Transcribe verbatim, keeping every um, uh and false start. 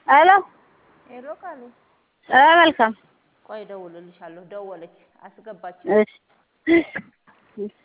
አሎ ሄሎ ቃሌ አ መልካም ቆይ እደውልልሻለሁ። ደወለች አስገባች። እሺ